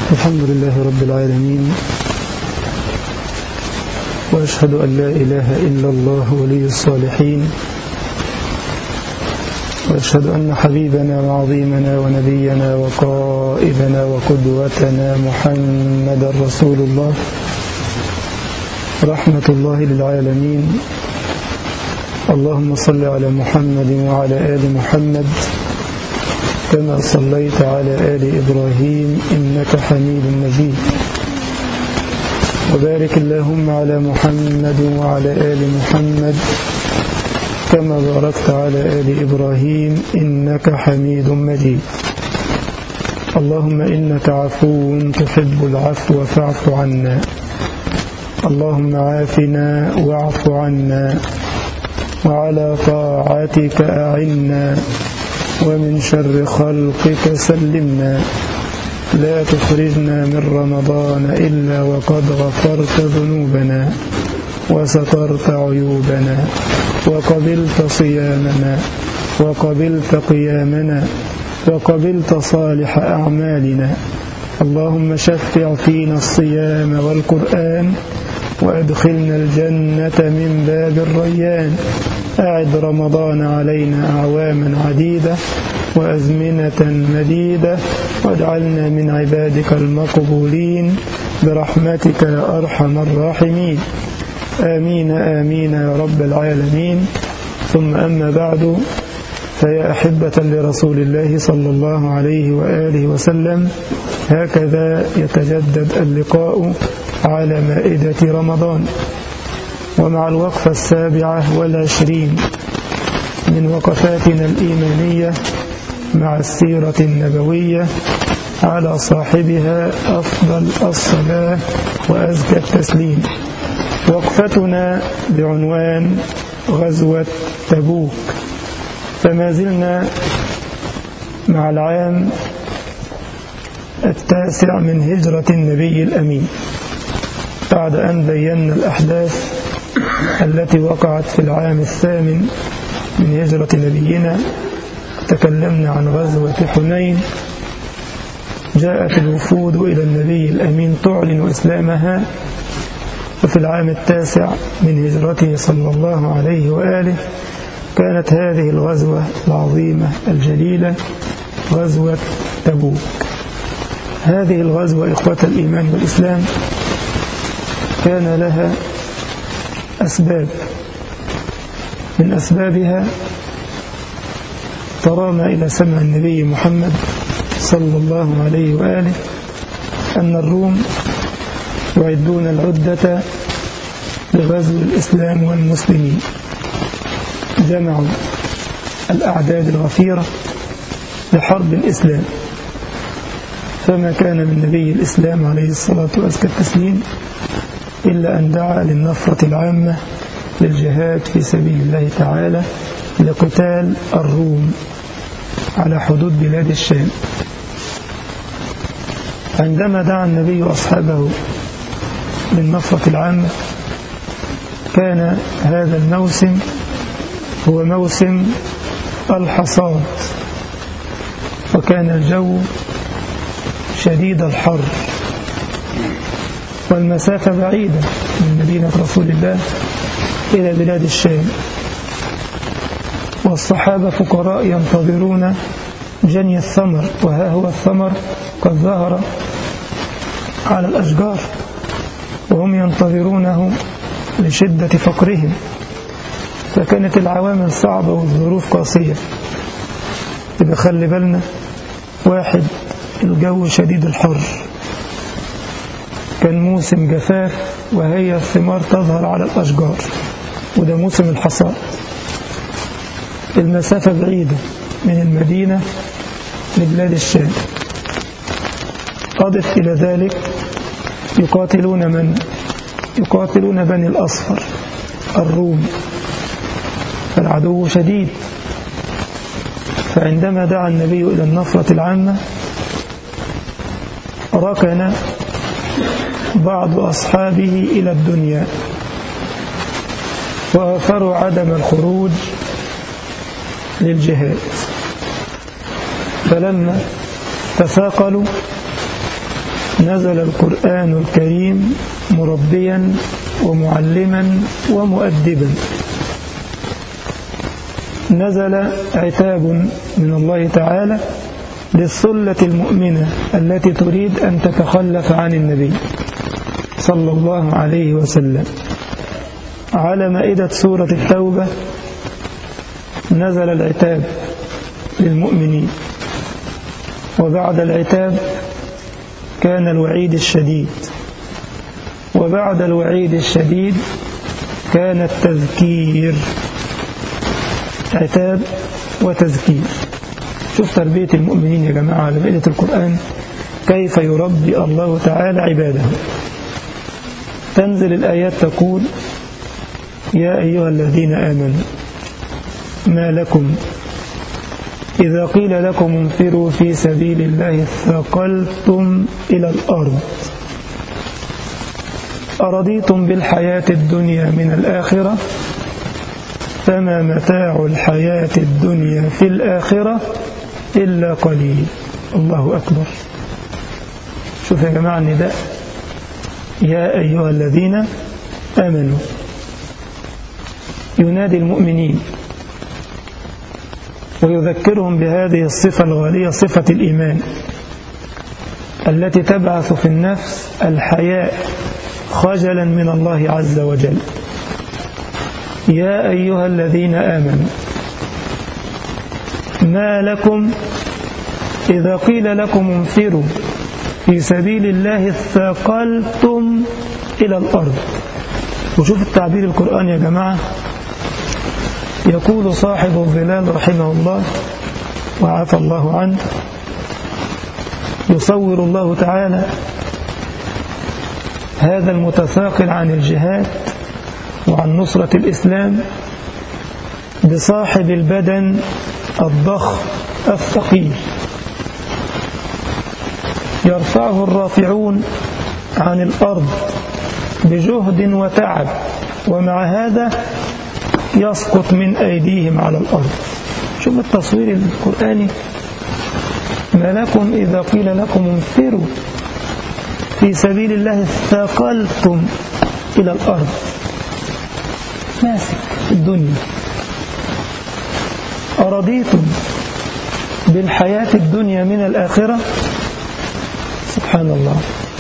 الحمد لله رب العالمين، وأشهد أن لا إله إلا الله ولي الصالحين، وأشهد أن حبيبنا وعظيمنا ونبينا وقائدنا وقدوتنا محمد رسول الله رحمة الله للعالمين. اللهم صل على محمد وعلى آل محمد كما صليت على آل إبراهيم إنك حميد مجيد، وبارك اللهم على محمد وعلى آل محمد كما باركت على آل إبراهيم إنك حميد مجيد. اللهم إنك عفو تحب العفو فاعف عنا، اللهم عافنا واعف عنا، وعلى طاعتك أعنا، ومن شر خلقك سلمنا. لا تخرجنا من رمضان إلا وقد غفرت ذنوبنا وسترت عيوبنا وقبلت صيامنا وقبلت قيامنا وقبلت صالح أعمالنا. اللهم شفع فينا الصيام والقرآن، وأدخلنا الجنة من باب الريان. أعد رمضان علينا أعواما عديدة وأزمنة مديدة، واجعلنا من عبادك المقبولين برحمتك يا أرحم الراحمين. آمين آمين يا رب العالمين. ثم أما بعد، فيا أحبة لرسول الله صلى الله عليه وآله وسلم، هكذا يتجدد اللقاء على مائدة رمضان، ومع الوقفة 27 من وقفاتنا الإيمانية مع السيرة النبوية، على صاحبها أفضل الصلاة وأزكى التسليم. وقفتنا بعنوان غزوة تبوك، فما زلنا مع العام 9 من هجرة النبي الأمين، بعد أن بينا الأحداث التي وقعت في العام 8 من هجرة نبينا. تكلمنا عن غزوة حنين، جاءت الوفود إلى النبي الأمين تعلن إسلامها. وفي العام 9 من هجرته صلى الله عليه وآله كانت هذه الغزوة العظيمة الجليلة غزوة تبوك. هذه الغزوة إخوة الإيمان والإسلام كان لها أسباب، من أسبابها ترانا إلى سمع النبي محمد صلى الله عليه وآله أن الروم يعدون العدة لغزو الإسلام والمسلمين. جمعوا الأعداد الغفيرة لحرب الإسلام، فما كان من نبي الإسلام عليه الصلاة والتسليم إلا أن دعا للنفرة العامة للجهاد في سبيل الله تعالى لقتال الروم على حدود بلاد الشام. عندما دعا النبي أصحابه للنفرة العامة، كان هذا الموسم هو موسم الحصاد، وكان الجو شديد الحر، والمسافة بعيدة من مدينة رسول الله إلى بلاد الشام، والصحابة فقراء ينتظرون جني الثمر، وها هو الثمر قد ظهر على الأشجار، وهم ينتظرونه لشدة فقرهم. فكانت العوامل صعبة والظروف قاسية. يبقى خلي بالنا، واحد، الجو شديد الحر، كان موسم جفاف وهي الثمار تظهر على الأشجار، وده موسم الحصاد. المسافة بعيدة من المدينة لبلاد الشام. أضف إلى ذلك يقاتلون بني الأصفر الروم، فالعدو شديد. فعندما دعا النبي إلى النفرة العامة، ركن بعض أصحابه إلى الدنيا وآثروا عدم الخروج للجهاد. فلما تثاقلوا نزل القرآن الكريم مربيا ومعلما ومؤدبا. نزل عتاب من الله تعالى للثلة المؤمنة التي تريد أن تتخلف عن النبي صلى الله عليه وسلم. على مائدة سورة التوبة نزل العتاب للمؤمنين، وبعد العتاب كان الوعيد الشديد، وبعد الوعيد الشديد كان التذكير. عتاب وتذكير. شوف تربية المؤمنين يا جماعة على مائدة القرآن، كيف يربي الله تعالى عباده. تنزل الآيات تقول: يا أيها الذين آمنوا ما لكم إذا قيل لكم انفروا في سبيل الله اثقلتم إلى الأرض أرضيتم بالحياة الدنيا من الآخرة فما متاع الحياة الدنيا في الآخرة إلا قليل. الله أكبر. شوف يا جماعة النداء: يا أيها الذين آمنوا، ينادي المؤمنين ويذكرهم بهذه الصفة الغالية، صفة الإيمان التي تبعث في النفس الحياء خجلا من الله عز وجل. يا أيها الذين آمنوا ما لكم إذا قيل لكم انفروا في سبيل الله اثقلتم إلى الأرض. وشوف التعبير القرآن يا جماعة. يقول صاحب الظلال رحمه الله وعافى الله عنه: يصور الله تعالى هذا المتثاقل عن الجهاد وعن نصرة الإسلام بصاحب البدن الضخم الثقيل، يرفعه الرافعون عن الأرض بجهد وتعب، ومع هذا يسقط من أيديهم على الأرض. شوف التصوير القرآني: ما لكم إذا قيل لكم انفروا في سبيل الله اثقلتم إلى الأرض. ماسك الدنيا. أرضيتم بالحياة الدنيا من الآخرة. سبحان الله.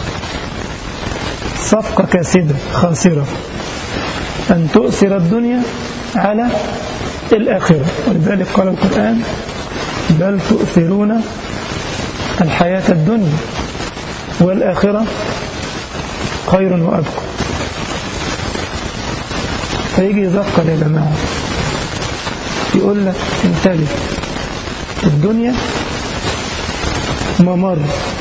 صفقة كاسدة خاسرة أن تؤثر الدنيا على الآخرة. ولذلك قال القرآن: بل تؤثرون الحياة الدنيا والآخرة خير وأبقى. فيجي يذكر يا جماعة، يقول لك: انتبه، الدنيا ممر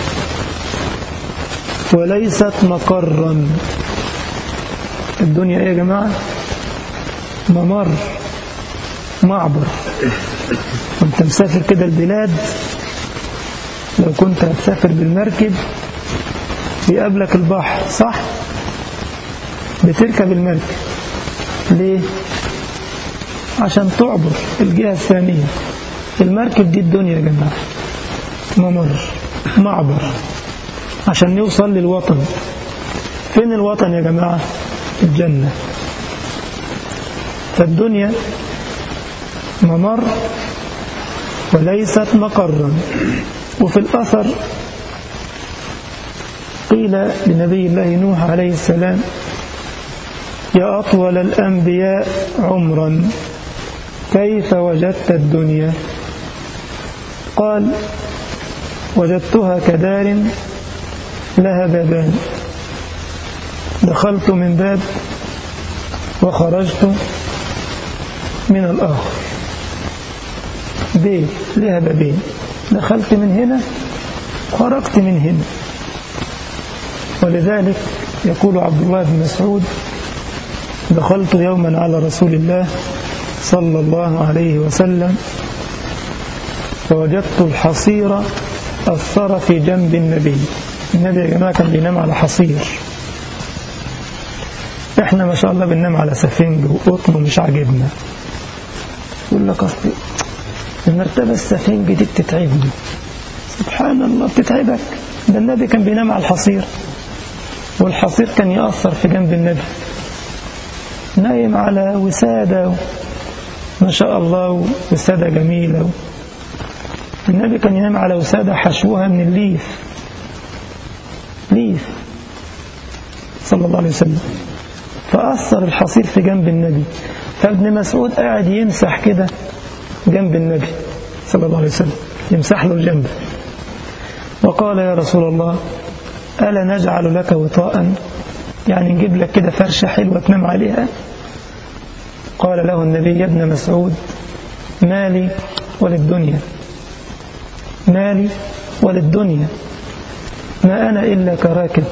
وليست مقرا. الدنيا ايه يا جماعة؟ ممر، معبر. وانت مسافر كده البلاد، لو كنت هتسافر بالمركب بيقابلك البحر، صح؟ بتركب المركب ليه؟ عشان تعبر الجهة الثانية. المركب دي الدنيا يا جماعة، ممر، معبر، عشان نوصل للوطن. فين الوطن يا جماعة؟ الجنة. فالدنيا ممر وليست مقرا. وفي الأثر قيل لنبي الله نوح عليه السلام: يا أطول الأنبياء عمرا كيف وجدت الدنيا؟ قال: وجدتها كدار لها بابان، دخلت من باب وخرجت من الآخر. بيت لها بابين، دخلت من هنا خرجت من هنا. ولذلك يقول عبد الله بن مسعود: دخلت يوما على رسول الله صلى الله عليه وسلم فوجدت الحصير أثر في جنب النبي. النبي يا جماعة كان بينام على حصير، احنا ما شاء الله بننام على سفنج وقطن ومش عاجبنا. يقول لك أصلي المرتبة السفنج دي بتتعبني. سبحان الله، بتتعبك؟ ده النبي كان بينام على الحصير، والحصير كان يأثر في جنب النبي، نايم على وسادة ما شاء الله، وسادة جميلة. النبي كان ينام على وسادة حشوها من الليف، ليف صلى الله عليه وسلم، فأثر الحصير في جنب النبي. فابن مسعود قاعد يمسح كده جنب النبي صلى الله عليه وسلم، يمسح له الجنب، وقال يا رسول الله ألا نجعل لك وطاء، يعني نجيب لك كده فرشة حلوة تنام عليها؟ قال له النبي يا ابن مسعود مالي وللدنيا، مالي وللدنيا، ما أنا إلا كراكب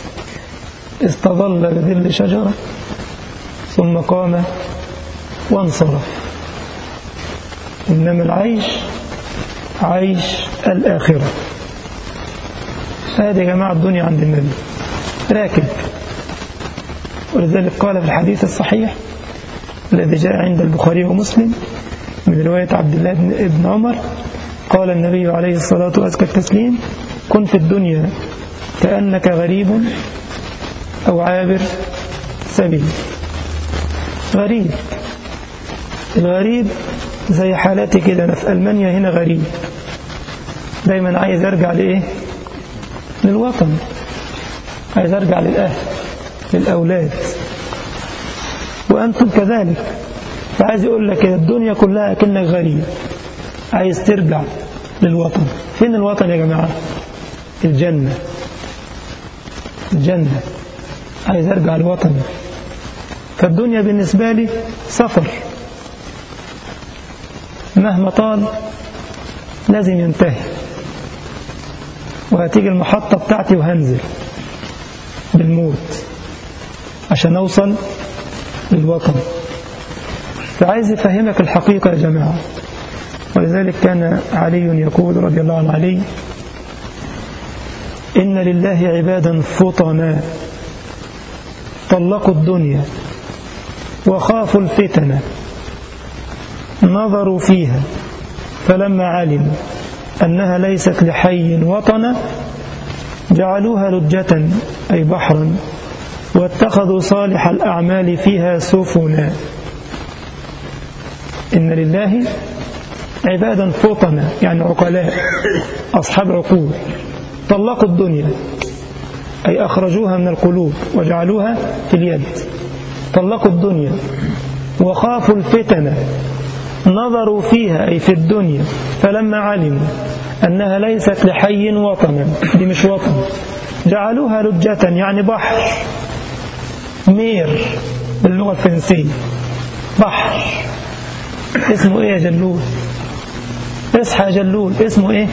استظل بظل شجرة ثم قام وانصرف، إنما العيش عيش الآخرة. هذه يا جماعة الدنيا عند النبي راكب. ولذلك قال في الحديث الصحيح الذي جاء عند البخاري ومسلم من رواية عبد الله بن عمر، قال النبي عليه الصلاة والتسليم كن في الدنيا كأنك غريب أو عابر سبيل. غريب، الغريب زي حالاتي كده، أنا في ألمانيا هنا غريب، دايما عايز أرجع لإيه؟ للوطن، عايز أرجع للأهل للأولاد، وأنتم كذلك. فعايز يقول لك الدنيا كلها كأنك غريب عايز ترجع للوطن. فين الوطن يا جماعة؟ الجنة، الجنة، عايز أرجع للوطن. فالدنيا بالنسبة لي سفر مهما طال لازم ينتهي، وهتيجي المحطة بتاعتي وهنزل بالموت عشان أوصل للوطن. فعايز يفهمك الحقيقة يا جماعة. ولذلك كان علي يقول رضي الله عن علي إن لله عبادا فطنا طلقوا الدنيا وخافوا الفتنة، نظروا فيها فلما علموا أنها ليست لحي وطنا جعلوها لجة أي بحرا، واتخذوا صالح الأعمال فيها سفنا. إن لله عبادا فطنا يعني عقلاء أصحاب عقول، طلقوا الدنيا أي أخرجوها من القلوب وجعلوها في اليد، طلقوا الدنيا وخافوا الفتنة، نظروا فيها أي في الدنيا فلما علموا أنها ليست لحي وطنا، دي مش وطن، جعلوها لجة يعني بحر، مير باللغة الفرنسية، بحر. اسمه ايه يا جلول؟ اصحى يا جلول، اسمه ايه؟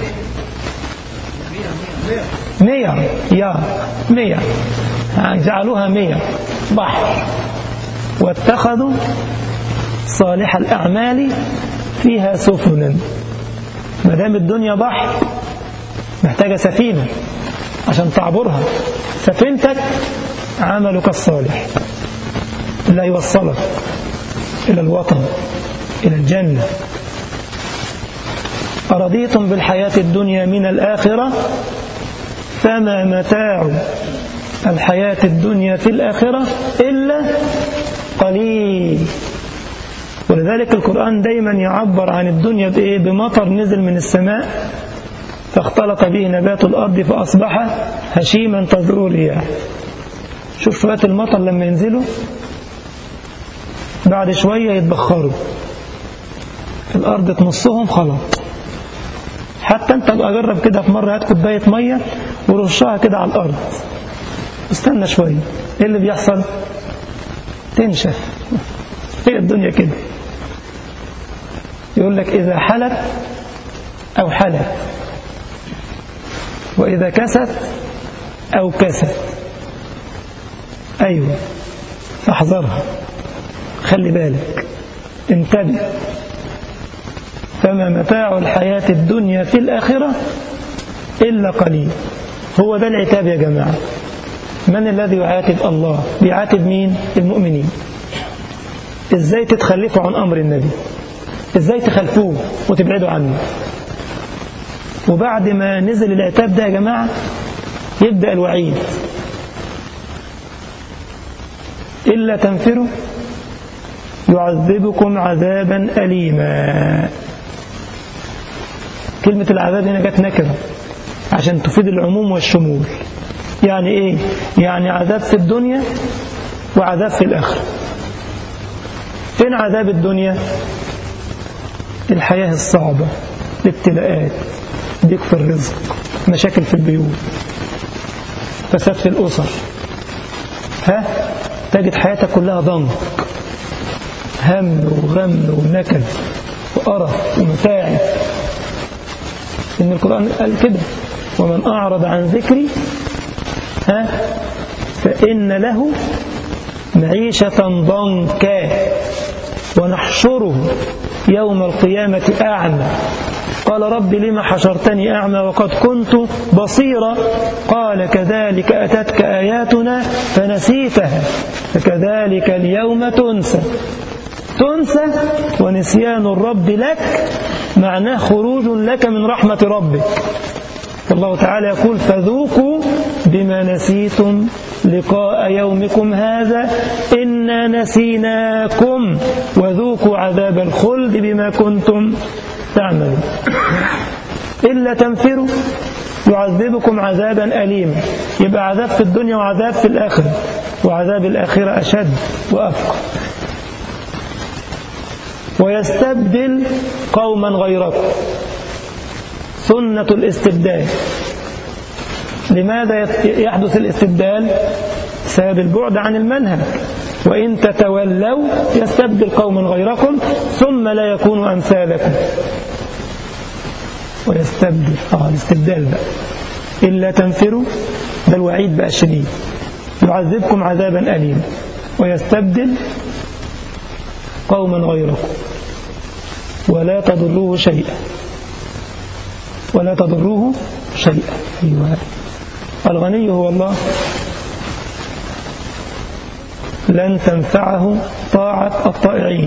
مير، يا مير، جعلوها مير، بحر. واتخذوا صالح الأعمال فيها سفنا. ما دام الدنيا بحر محتاجة سفينة عشان تعبرها، سفينتك عملك الصالح اللي يوصلك إلى الوطن، إلى الجنة. أرضيتم بالحياة الدنيا من الآخرة فما متاع الحياة الدنيا في الآخرة إلا قليل. ولذلك القرآن دايما يعبر عن الدنيا بإيه؟ بمطر نزل من السماء فاختلط به نبات الأرض فأصبح هشيما تذروه الرياح. شوف شوية المطر لما ينزلوا بعد شوية يتبخروا في الأرض، تمصهم خلاص. حتى انت أجرب كده في مرة، هات كوباية مية ورشها كده على الأرض، استنى شوية، ايه اللي بيحصل؟ تنشف. هي الدنيا كده. يقول لك إذا حلت أو حلت، وإذا كست أو كست. أيوة، فاحذرها، خلي بالك، انتبه. فما متاع الحياة الدنيا في الآخرة إلا قليل. هو ده العتاب يا جماعة. من الذي يعاتب؟ الله. بيعاتب مين؟ المؤمنين. إزاي تتخلفوا عن أمر النبي؟ إزاي تخلفوه وتبعدوا عنه؟ وبعد ما نزل العتاب ده يا جماعة يبدأ الوعيد: إلا تنفروا يعذبكم عذابا أليما. كلمة العذاب هنا جت نكرة عشان تفيد العموم والشمول. يعني إيه؟ يعني عذاب في الدنيا وعذاب في الآخرة. فين عذاب الدنيا؟ الحياة الصعبة، الابتلاءات، ضيق في الرزق، مشاكل في البيوت، فساد في الأسر، تجد حياتك كلها ضنك، هم وغم ونكد وقرف ومتاعب. إن القرآن قال كده: ومن أعرض عن ذكري فإن له معيشة ضنكا ونحشره يوم القيامة أعمى قال رب لما حشرتني أعمى وقد كنت بصيرا قال كذلك أتتك آياتنا فنسيتها فكذلك اليوم تنسى. ونسيان الرب لك معناه خروج لك من رحمة ربك. الله تعالى يقول: فذوقوا بما نسيتم لقاء يومكم هذا إنا نسيناكم وذوقوا عذاب الخلد بما كنتم تعملون. إلا تنفروا يعذبكم عذابا أليما. يبقى عذاب في الدنيا وعذاب في الآخرة، وعذاب الآخرة أشد وأبقى. ويستبدل قوما غيركم. سنة الاستبدال. لماذا يحدث الاستبدال؟ بسبب البعد عن المنهج. وإن تتولوا يستبدل قوما غيركم ثم لا يكونوا أمثالكم. ويستبدل الاستبدال بقى. إلا تنفروا، ده الوعيد بقى الشديد، يعذبكم عذابا أليما ويستبدل قوما غيركم ولا تضروه شيئا. ولا تضروه شيئا. أيوة. الغني هو الله. لن تنفعه طاعة الطائعين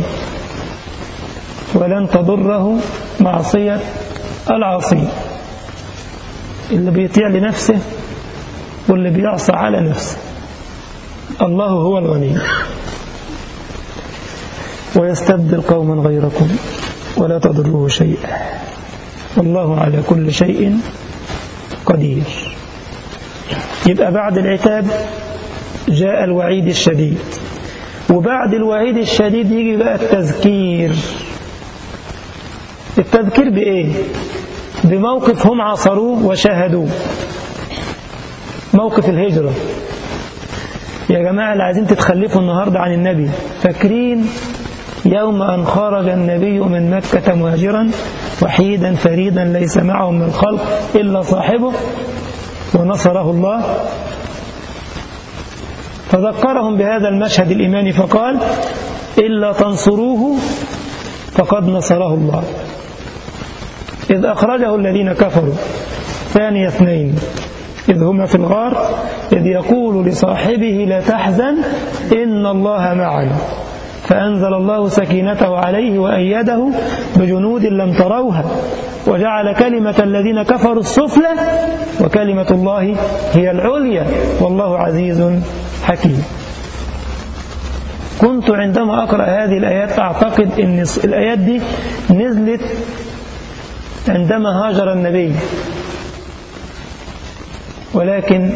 ولن تضره معصية العاصين. اللي بيطيع لنفسه واللي بيعصى على نفسه. الله هو الغني. ويستبدل قوما غيركم ولا تضروه شيئا والله على كل شيء قدير. يبقى بعد العتاب جاء الوعيد الشديد، وبعد الوعيد الشديد يجي بقى التذكير. التذكير بإيه؟ بموقف هم عاصروه وشاهدوه، موقف الهجرة. يا جماعة اللي عايزين تتخلفوا النهاردة عن النبي، فاكرين يوم أن خرج النبي من مكة مهاجرا وحيدا فريدا ليس معه من الخلق إلا صاحبه ونصره الله؟ فذكرهم بهذا المشهد الإيماني فقال: إلا تنصروه فقد نصره الله إذ أخرجه الذين كفروا ثاني اثنين إذ هما في الغار إذ يقول لصاحبه لا تحزن إن الله معنا فأنزل الله سكينته عليه وأيده بجنود لم تروها وجعل كلمة الذين كفروا السفلى وكلمة الله هي العليا والله عزيز حكيم. كنت عندما أقرأ هذه الآيات أعتقد أن الآيات دي نزلت عندما هاجر النبي، ولكن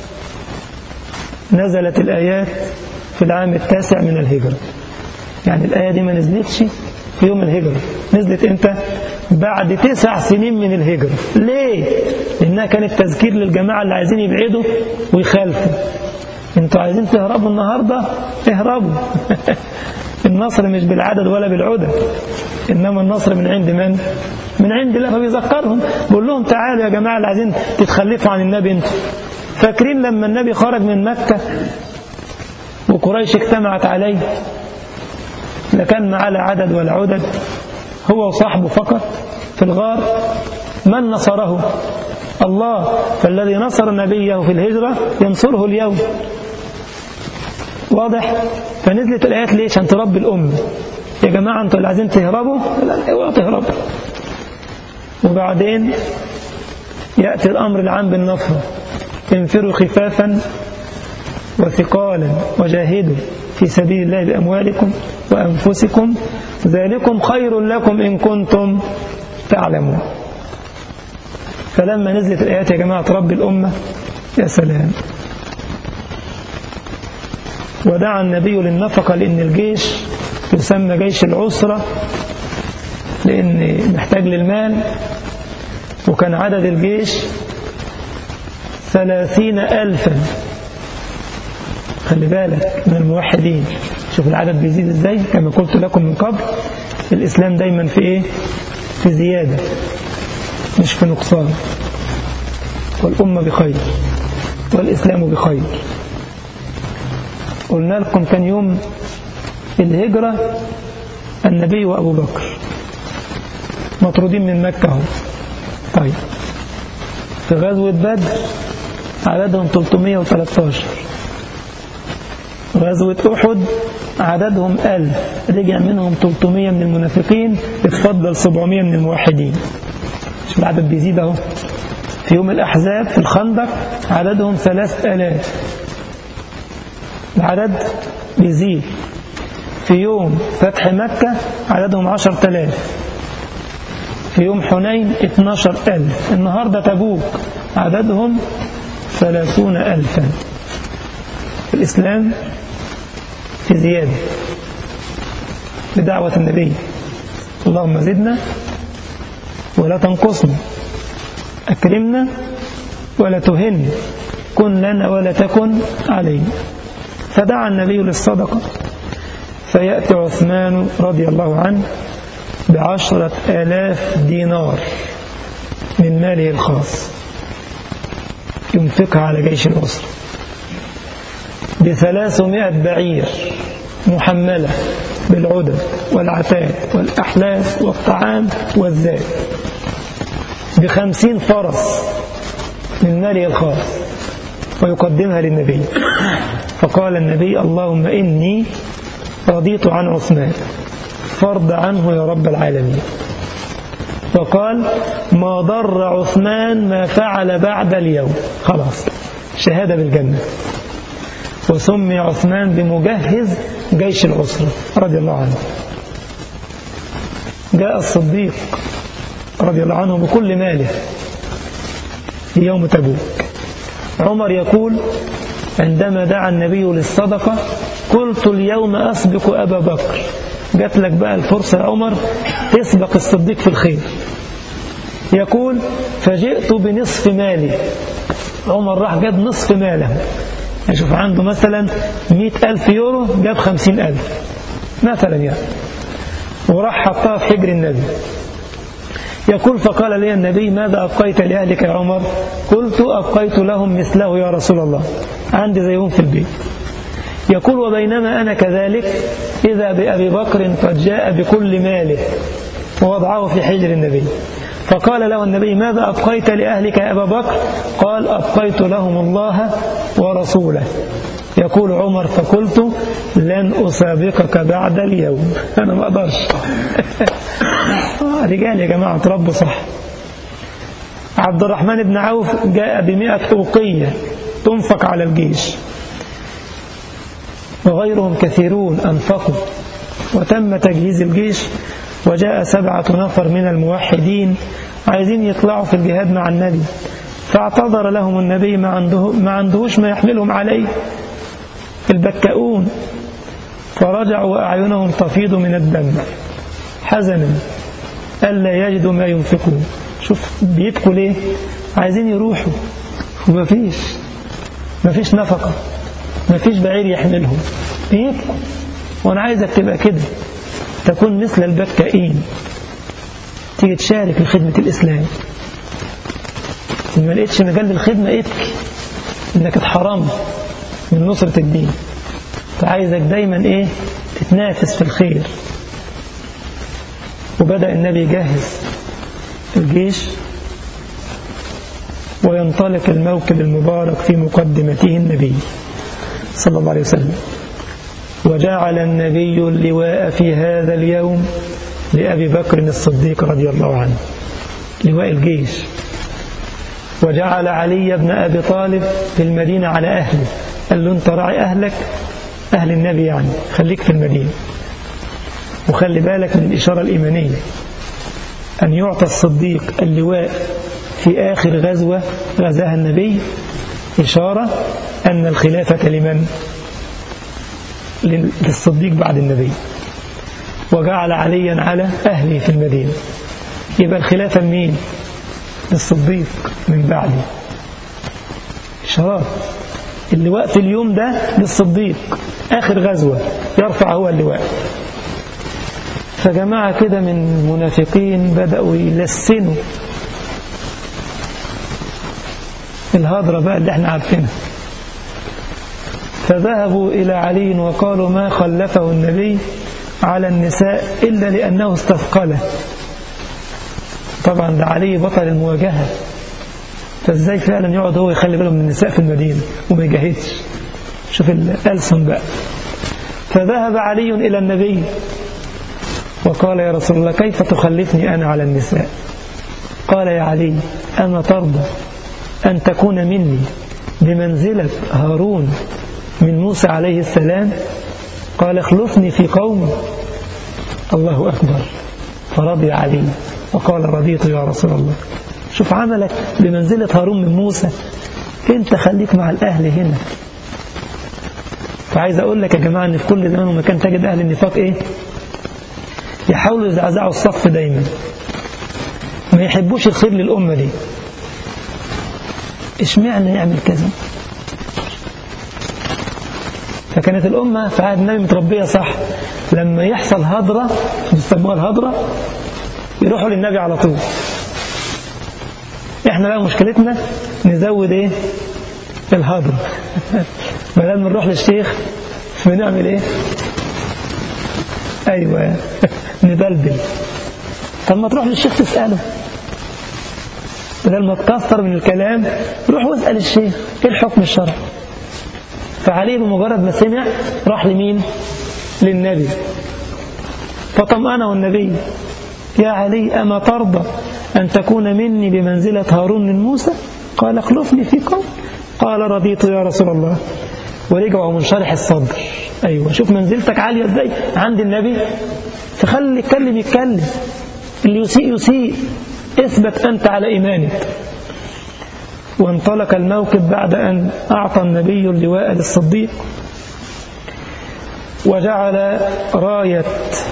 نزلت الآيات في العام 9 من الهجرة. يعني الآية دي ما نزلتش في يوم الهجرة، نزلت امتى؟ بعد 9 سنين من الهجرة. ليه؟ لأنها كانت تذكير للجماعة اللي عايزين يبعدوا ويخالفوا. انتوا عايزين تهربوا النهاردة؟ اهربوا. النصر مش بالعدد ولا بالعدد، إنما النصر من عند من؟ من عند الله. فبيذكرهم بيقول لهم تعالوا يا جماعة اللي عايزين تتخلفوا عن النبي. انتوا فاكرين لما النبي خرج من مكة وقريش اجتمعت عليه؟ لا كان معاه لا عدد ولا عدد، هو وصاحبه فقط في الغار. من نصره؟ الله. فالذي نصر نبيه في الهجرة ينصره اليوم. واضح؟ فنزلت الآيات ليه؟ عشان تربي الأمة. يا جماعة انتوا اللي عايزين تهربوا، لا اوعوا تهربوا. وبعدين يأتي الأمر العام بالنفر: انفروا خفافا وثقالا وجاهدوا في سبيل الله بأموالكم وأنفسكم ذلكم خير لكم إن كنتم تعلمون. فلما نزلت الآيات يا جماعة رب الأمة، يا سلام، ودعا النبي للنفقة، لأن الجيش يسمى جيش العسرة لأن محتاج للمال، وكان عدد الجيش 30,000. خلي بالك من الموحدين، شوف العدد بيزيد ازاي. كما قلت لكم من قبل، الإسلام دايما في ايه؟ في زيادة مش في نقصان. والأمة بخير والإسلام بخير. قلنا لكم كان يوم الهجرة النبي وأبو بكر مطرودين من مكة. طيب في غزوة بدر عددهم 313. غزوة أحد عددهم 1000، رجع منهم 300 من المنافقين، اتفضل 700 من الموحدين. شوف العدد بيزيد اهو. في يوم الأحزاب في الخندق عددهم 3000، العدد بيزيد. في يوم فتح مكة عددهم 10,000. في يوم حنين 12,000. النهاردة تبوك عددهم 30,000. الإسلام في زيادة بدعوة النبي: اللهم زدنا ولا تنقصنا، أكرمنا ولا تهنا، كن لنا ولا تكن علينا. فدعا النبي للصدقة، فيأتي عثمان رضي الله عنه ب10,000 دينار من ماله الخاص ينفقها على جيش العسرة، ب300 بعير محملة بالعدد والعتاد والأحلاف والطعام والزاد، ب50 فرس من ماله الخاص ويقدمها للنبي. فقال النبي: اللهم إني رضيت عن عثمان فارض عنه يا رب العالمين. وقال: ما ضر عثمان ما فعل بعد اليوم. خلاص، شهادة بالجنة. وسمي عثمان بمجهز جيش العسرة رضي الله عنه. جاء الصديق رضي الله عنه بكل ماله في يوم تبوك. عمر يقول عندما دعا النبي للصدقة: قلت اليوم أسبق أبا بكر. جات لك بقى الفرصة يا عمر تسبق الصديق في الخير. يقول: فجئت بنصف مالي. عمر راح جاب نصف ماله. يشوف عنده مثلا 100,000 يورو، جاب 50,000 مثلا يعني، وراح حطها في حجر النبي. يقول: فقال لي النبي: ماذا أبقيت لأهلك يا عمر؟ قلت: أبقيت لهم مثله يا رسول الله، عندي زيهم في البيت. يقول: وبينما أنا كذلك إذا بأبي بكر قد جاء بكل ماله ووضعه في حجر النبي. فقال له النبي: ماذا أبقيت لأهلك يا أبا بكر؟ قال: أبقيت لهم الله ورسوله. يقول عمر: فقلت: لن أسابقك بعد اليوم، أنا ما أقدرش. رجال يا جماعة تربوا صح. عبد الرحمن بن عوف جاء ب100 أوقية تنفق على الجيش، وغيرهم كثيرون أنفقوا، وتم تجهيز الجيش. وجاء 7 نفر من الموحدين عايزين يطلعوا في الجهاد مع النبي، فاعتذر لهم النبي، ما عندهوش ما يحملهم عليه، البكاؤون. فرجعوا وأعينهم تفيض من الدمع حزنا ألا يجدوا ما ينفقون. شوف بيبكوا ليه؟ عايزين يروحوا ومفيش نفقة، مفيش بعير يحملهم، بيبكوا. وأنا عايزك تبقى كده، تكون مثل البكائين، تيجي تشارك في خدمة الإسلام. إن ما لقيتش مجال للخدمة ابكي إنك اتحرمت من نصرة الدين. فعايزك دايما تتنافس في الخير. وبدأ النبي يجهز الجيش وينطلق الموكب المبارك في مقدمته النبي صلى الله عليه وسلم. وجعل النبي اللواء في هذا اليوم لأبي بكر الصديق رضي الله عنه، لواء الجيش. وجعل علي بن أبي طالب في المدينة على أهله، قال له أنت راعي أهلك، أهل النبي يعني، خليك في المدينة. وخلي بالك من الإشارة الإيمانية، أن يعطى الصديق اللواء في آخر غزوة غزاها النبي إشارة أن الخلافة لمن؟ للصديق بعد النبي. وجعل عليا على أهله في المدينة، يبقى الخلافة مين؟ للصديق من بعده. إشارات، اللواء في اليوم ده للصديق، آخر غزوة يرفع هو اللواء. فجماعة كده من المنافقين بدأوا يلسنوا الهضرة بقى اللي احنا عارفينها، فذهبوا إلى علي وقالوا ما خلفه النبي على النساء إلا لأنه استثقله. طبعا ده علي بطل المواجهة، فازاي فعلا يقعد هو يخلي باله من النساء في المدينة وما يجاهدش؟ شوف الألسن بقى. فذهب علي إلى النبي وقال يا رسول الله كيف تخلفني أنا على النساء؟ قال يا علي أما ترضى أن تكون مني بمنزلة هارون من موسى عليه السلام؟ قال اخلفني في قومي. الله أكبر. فرضي علي وقال رضيت يا رسول الله. شوف عملك بمنزلة هارون من موسى، انت خليك مع الأهل هنا. فعايز أقول لك يا جماعة أن في كل زمان ومكان تجد أهل النفاق إيه؟ يحاولوا يزعزعوا الصف دايما، ما يحبوش الخير للأمة دي. اشمعنى يعمل كذا؟ فكانت الأمة في عهد النبي متربية صح، لما يحصل هضرة بيسموها الهضرة يروحوا للنبي على طول. احنا بقى مشكلتنا نزود ايه؟ الهضرة. بدل ما نروح للشيخ بنعمل ايه؟ ايوه نبلبل. طب ما تروح للشيخ تسأله، بدل ما تكثر من الكلام روح واسأل الشيخ ايه الحكم الشرعي. فعليه بمجرد ما سمع راح لمين؟ للنبي. فطمأنه النبي يا علي أما ترضى أن تكون مني بمنزلة هارون من موسى؟ قال اخلفني في قوم. قال رضيت يا رسول الله. ورجعوا منشرح الصدر. أيوة شوف منزلتك عالية ازاي عند النبي، فخلي يتكلم يتكلم، اللي يسيء يسيء، اثبت أنت على إيمانك. وانطلق الموكب بعد أن أعطى النبي اللواء للصديق، وجعل راية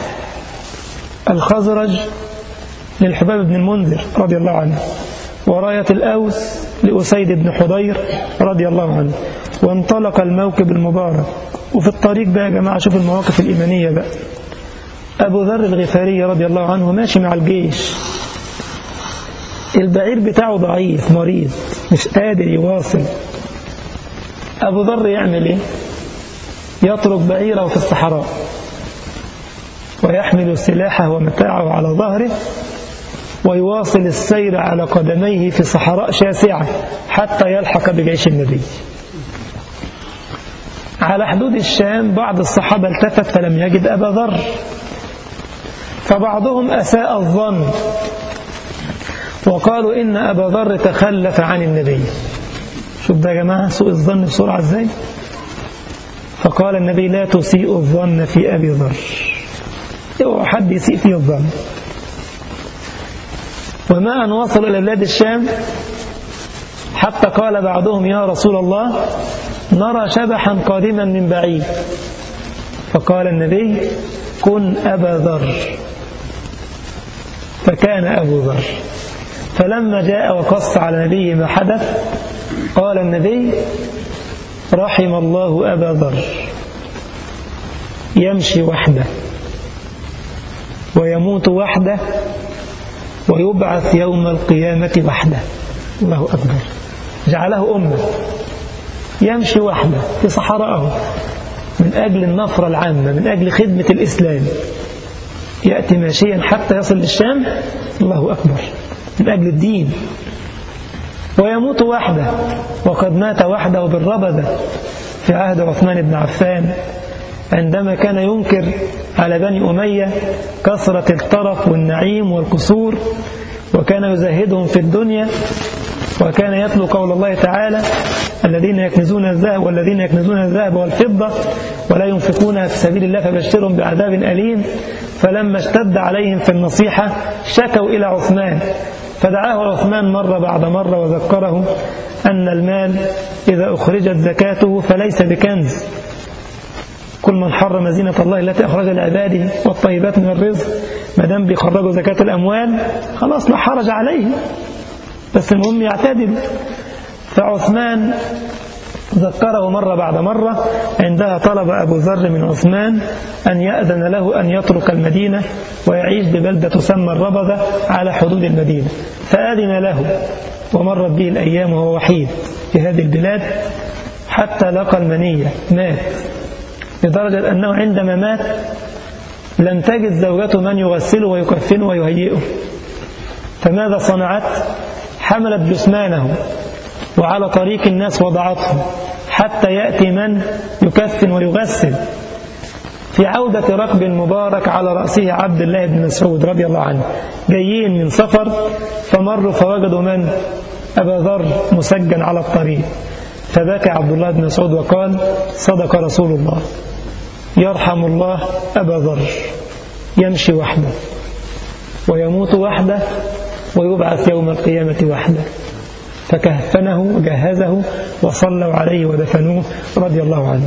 الخزرج للحباب بن المنذر رضي الله عنه، وراية الأوس لأسيد بن حضير رضي الله عنه. وانطلق الموكب المبارك. وفي الطريق بقى يا جماعة شوف المواقف الإيمانية بقى. أبو ذر الغفاري رضي الله عنه ماشي مع الجيش، البعير بتاعه ضعيف مريض مش قادر يواصل. أبو ذر يعمل إيه؟ يترك بعيره في الصحراء ويحمل سلاحه ومتاعه على ظهره ويواصل السير على قدميه في صحراء شاسعة حتى يلحق بجيش النبي. على حدود الشام بعض الصحابة التفت فلم يجد أبا ذر، فبعضهم أساء الظن وقالوا إن أبا ذر تخلف عن النبي. شوف ده يا جماعة سوء الظن بسرعة ازاي. فقال النبي لا تسيء الظن في أبي ذر، اوعى حد يسيء فيه الظن. وما أن وصل إلى بلاد الشام حتى قال بعضهم يا رسول الله نرى شبحا قادما من بعيد. فقال النبي كن أبا ذر، فكان أبو ذر. فلما جاء وقص على نبيه ما حدث قال النبي رحم الله أبا ذر يمشي وحده ويموت وحده ويبعث يوم القيامة وحده. الله أكبر. جعله أمة يمشي وحده في صحراءه من أجل النفرة العامة، من أجل خدمة الإسلام، يأتي ماشيا حتى يصل للشام. الله أكبر. من أجل الدين. ويموت وحده، وقد مات وحده بالربذة في عهد عثمان بن عفان عندما كان ينكر على بني أمية كثرة الطرف والنعيم والقصور، وكان يزهدهم في الدنيا وكان يتلو قول الله تعالى: الذين يكنزون الذهب والذين يكنزون الذهب والفضة ولا ينفقونها في سبيل الله فبشرهم بعذاب أليم. فلما اشتد عليهم في النصيحة شكوا إلى عثمان، فدعاه عثمان مرة بعد مرة وذكره أن المال إذا أخرجت زكاته فليس بكنز. كل من حرم زينة الله التي أخرج لعباده والطيبات من الرزق، ما دام بيخرجوا زكاة الأموال خلاص لا حرج عليه، بس المهم يعتدل. فعثمان ذكره مرة بعد مرة. عندها طلب أبو ذر من عثمان أن يأذن له أن يترك المدينة ويعيش ببلدة تسمى الربذة على حدود المدينة، فأذن له. ومرت به الأيام وهو وحيد في هذه البلاد حتى لقى المنية، مات، لدرجة أنه عندما مات لم تجد زوجته من يغسله ويكفنه ويهيئه. فماذا صنعت؟ حملت جثمانه وعلى طريق الناس وضعته حتى يأتي من يكفن ويغسل. في عودة ركب مبارك على رأسه عبد الله بن مسعود رضي الله عنه، جايين من سفر فمروا فوجدوا من؟ أبا ذر مسجن على الطريق. فبكى عبد الله بن مسعود وقال: صدق رسول الله، يرحم الله أبا ذر، يمشي وحده ويموت وحده ويبعث يوم القيامة وحده. فكهفنه وجهزه وصلوا عليه ودفنوه رضي الله عنه.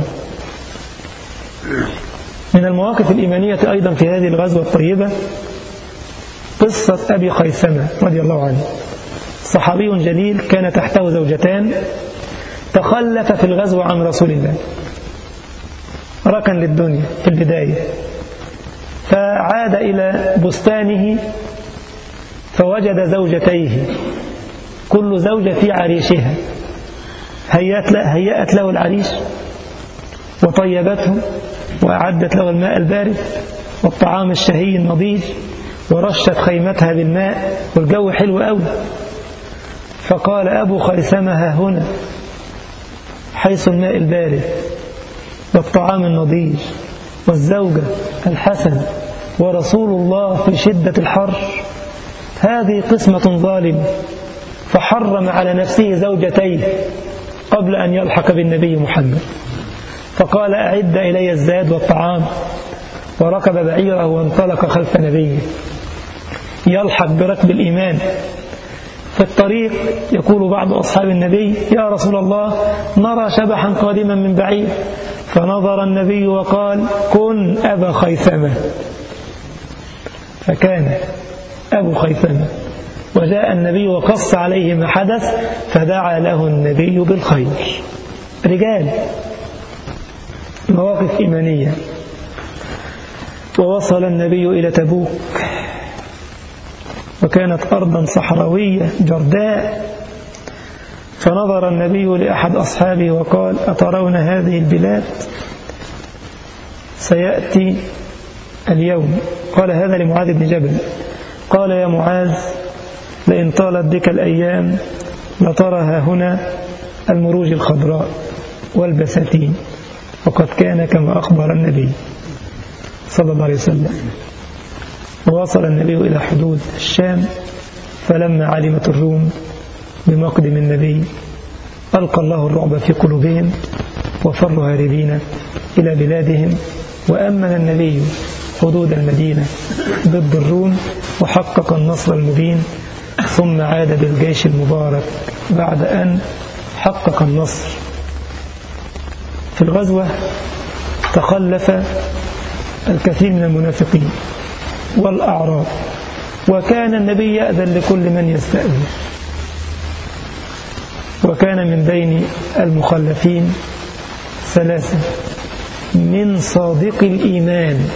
من المواقف الإيمانية أيضا في هذه الغزوة الطيبة قصة أبي خيثمة رضي الله عنه، صحابي جليل كان تحته زوجتان، تخلف في الغزو عن رسول الله، ركن للدنيا في البداية، فعاد إلى بستانه فوجد زوجتيه كل زوجة في عريشها، هيأت له العريش وطيبته وأعدت له الماء البارد والطعام الشهي النضيج ورشت خيمتها بالماء والجو حلو قوي. فقال أبو خيثمة: ها هنا حيث الماء البارد والطعام النضيج والزوجة الحسن ورسول الله في شدة الحر، هذه قسمة ظالمة. فحرم على نفسه زوجتيه قبل أن يلحق بالنبي محمد، فقال: أعد إلي الزاد والطعام، وركب بعيره وانطلق خلف نبيه يلحق بركب الإيمان. في الطريق يقول بعض أصحاب النبي: يا رسول الله، نرى شبحا قادما من بعيد. فنظر النبي وقال: كن أبا خيثمة. فكان أبو خيثمة، وجاء النبي وقص عليه ما حدث، فدعا له النبي بالخير. رجال، مواقف إيمانية. ووصل النبي إلى تبوك، وكانت أرضا صحراوية جرداء. فنظر النبي لأحد أصحابه وقال: أترون هذه البلاد؟ سيأتي اليوم. قال هذا لمعاذ بن جبل. قال: يا معاذ، لئن طالت بك الأيام لترى هنا المروج الخضراء والبساتين، وقد كان كما أخبر النبي صلى الله عليه وسلم. ووصل النبي إلى حدود الشام، فلما علمت الروم بمقدم النبي ألقى الله الرعب في قلوبهم وفروا هاربين إلى بلادهم، وأمن النبي حدود المدينة ضد الروم وحقق النصر المبين. ثم عاد بالجيش المبارك بعد أن حقق النصر. في الغزوة تخلف الكثير من المنافقين والأعراب، وكان النبي يأذن لكل من يستأذن. وكان من بين المخلفين ثلاثة من صادق الإيمان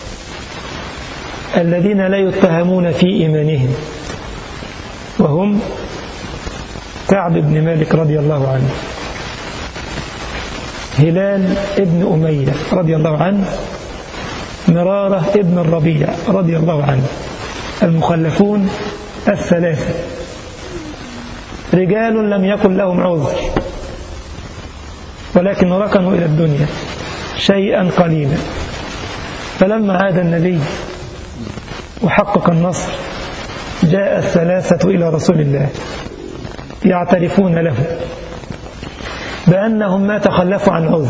الذين لا يتهمون في إيمانهم، وهم كعب بن مالك رضي الله عنه، هلال ابن أمية رضي الله عنه، مرارة ابن الربيع رضي الله عنه. المخلفون الثلاثة رجال لم يكن لهم عذر، ولكن ركنوا إلى الدنيا شيئا قليلا. فلما عاد النبي وحقق النصر جاء الثلاثة إلى رسول الله يعترفون له بأنهم ما تخلفوا عن عذر.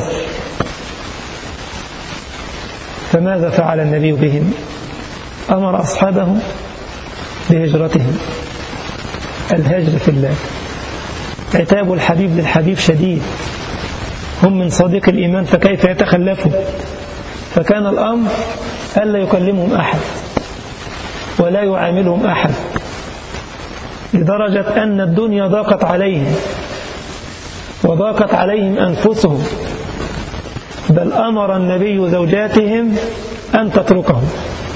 فماذا فعل النبي بهم؟ أمر أصحابه بهجرتهم. الهجر في الله. عتاب الحبيب للحبيب شديد، هم من صديق الإيمان فكيف يتخلفوا؟ فكان الأمر ألا يكلمهم أحد ولا يعاملهم أحد، لدرجة أن الدنيا ضاقت عليهم وضاقت عليهم أنفسهم، بل أمر النبي زوجاتهم أن تتركهم.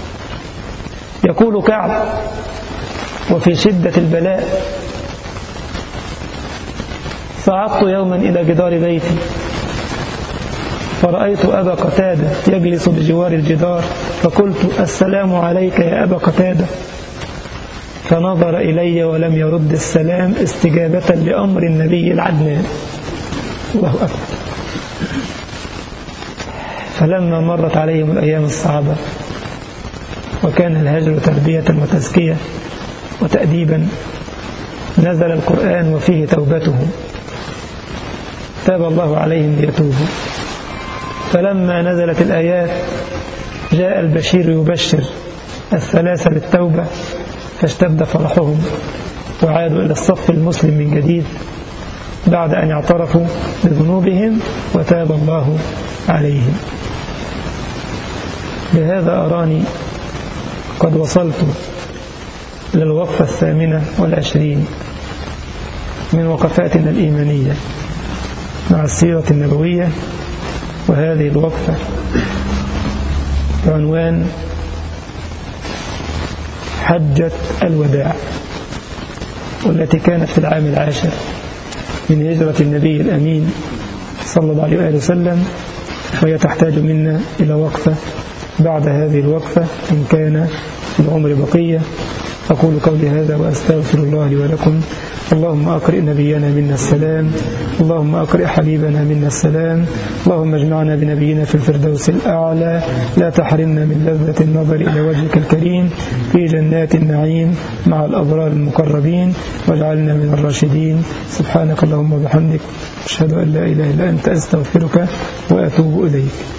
يقول كعب وفي شدة البلاء: صعدت يوما إلى جدار بيتي فرأيت أبا قتادة يجلس بجوار الجدار، فقلت: السلام عليك يا أبا قتادة. فنظر إلي ولم يرد السلام استجابة لأمر النبي العدنان. الله أكبر. فلما مرت عليهم الأيام الصعبة وكان الهجر تربية وتزكية وتأديبا، نزل القرآن وفيه توبتهم، تاب الله عليهم ليتوبوا. فلما نزلت الآيات جاء البشير يبشر الثلاثة بالتوبة، فاشتد فرحهم وعادوا إلى الصف المسلم من جديد بعد أن اعترفوا بذنوبهم وتاب الله عليهم. بهذا أراني قد وصلت للوقفة 28 من وقفاتنا الإيمانية مع السيرة النبوية، وهذه الوقفة بعنوان حجة الوداع، والتي كانت في العام 10 من هجرة النبي الأمين صلى الله عليه وسلم، وهي تحتاج منا إلى وقفة بعد هذه الوقفة إن كان في العمر بقية. أقول قولي هذا وأستغفر الله لي ولكم. اللهم أقرئ نبينا منا السلام، اللهم أقرئ حبيبنا منا السلام، اللهم اجمعنا بنبينا في الفردوس الأعلى، لا تحرمنا من لذة النظر إلى وجهك الكريم في جنات النعيم مع الأبرار المقربين، واجعلنا من الراشدين. سبحانك اللهم وبحمدك، أشهد أن لا إله إلا أنت، أستغفرك وأتوب إليك.